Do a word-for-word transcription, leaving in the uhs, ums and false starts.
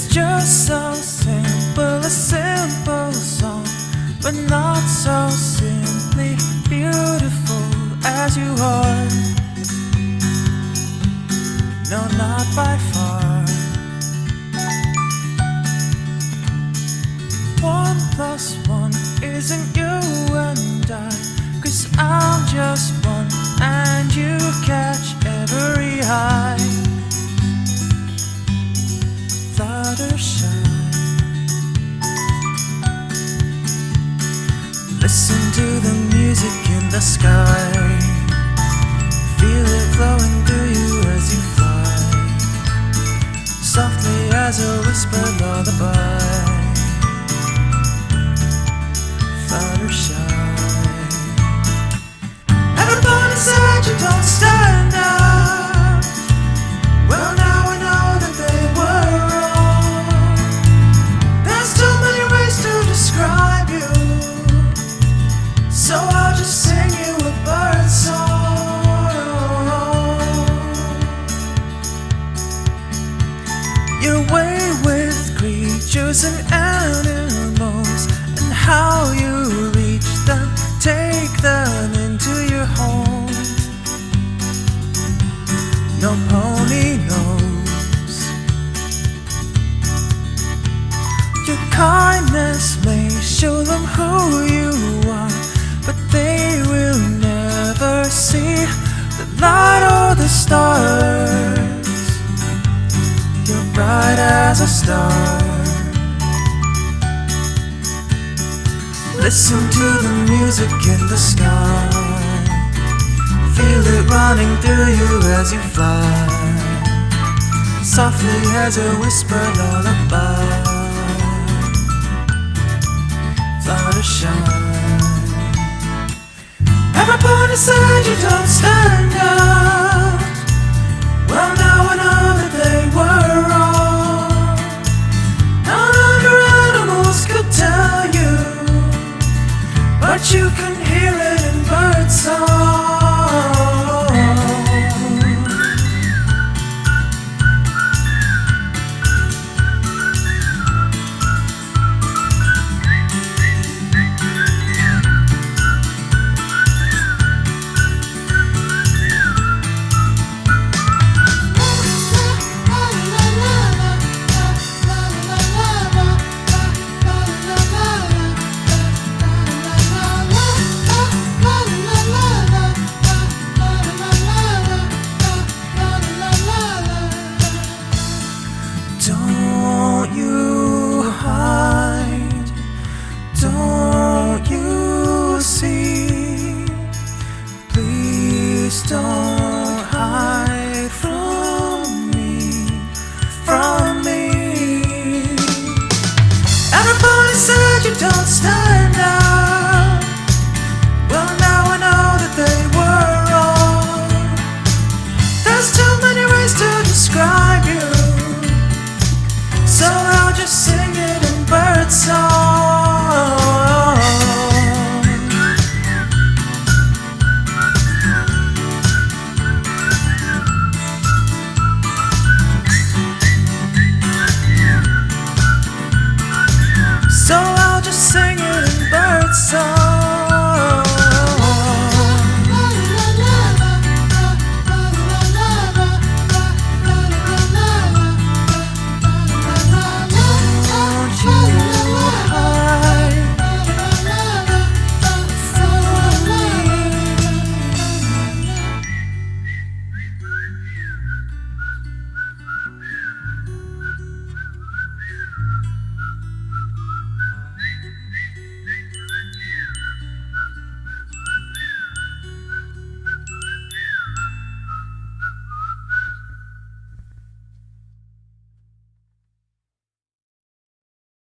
It's just so simple, a simple song, but not so simply beautiful as you are. No, not by far. One plus one isn't you and I, 'cause I'm just one and you catch every high. Fluttershy, listen to the music in the sky, feel it flowing through you as you fly, softly as a whispered lullaby. Fluttershy, everybody said you don't stand out. Well, now I know that they were wrong. There's too many ways to describe you, so I'll just sing you a bird song. Your way with creatures and animals, and how you reach them, take them into your home. No pony knows. Your kindness may show them who you are, but they will never see the light or the stars. You're bright as a star. Listen to the music in the sky, feel it running through you as you fly, softly as a whispered lullaby. Fluttershy, everybody said you don't stand up.